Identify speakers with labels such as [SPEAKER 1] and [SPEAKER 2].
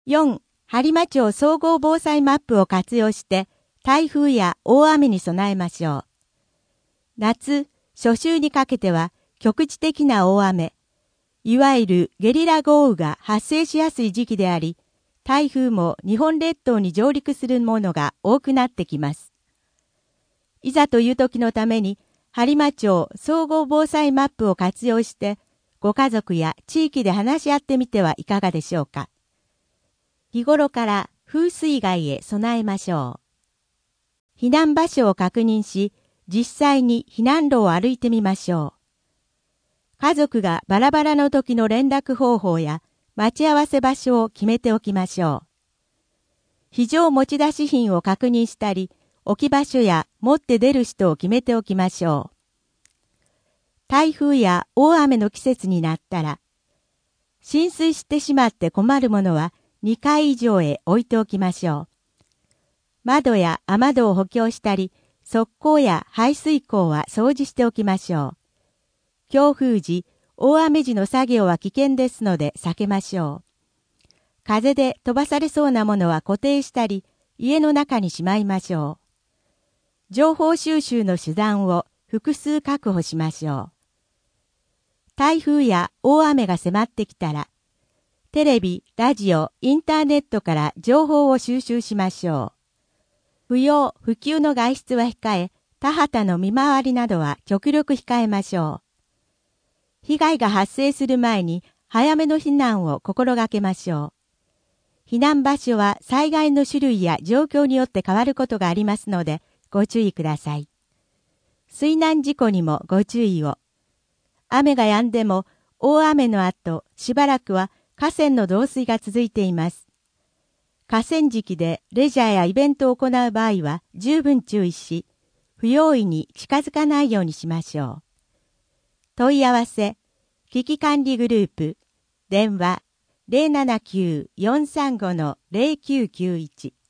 [SPEAKER 1] 4. 播磨町総合防災マップを活用して台風や大雨に備えましょう。夏、初秋にかけては局地的な大雨、いわゆるゲリラ豪雨が発生しやすい時期であり、台風も日本列島に上陸するものが多くなってきます。いざという時のために、播磨町総合防災マップを活用して、ご家族や地域で話し合ってみてはいかがでしょうか。日頃から風水害へ備えましょう。避難場所を確認し、実際に避難路を歩いてみましょう。家族がバラバラの時の連絡方法や待ち合わせ場所を決めておきましょう。非常持ち出し品を確認したり、置き場所や持って出る人を決めておきましょう。台風や大雨の季節になったら、浸水してしまって困るものは2階以上へ置いておきましょう。窓や雨戸を補強したり、側溝や排水溝は掃除しておきましょう。強風時、大雨時の作業は危険ですので避けましょう。風で飛ばされそうなものは固定したり、家の中にしまいましょう。情報収集の手段を複数確保しましょう。台風や大雨が迫ってきたら、テレビ、ラジオ、インターネットから情報を収集しましょう。不要、不急の外出は控え、田畑の見回りなどは極力控えましょう。被害が発生する前に早めの避難を心がけましょう。避難場所は災害の種類や状況によって変わることがありますのでご注意ください。水難事故にもご注意を。雨が止んでも大雨の後しばらくは河川の増水が続いています。河川敷でレジャーやイベントを行う場合は十分注意し、不用意に近づかないようにしましょう。問い合わせ、危機管理グループ、電話 079-435-0991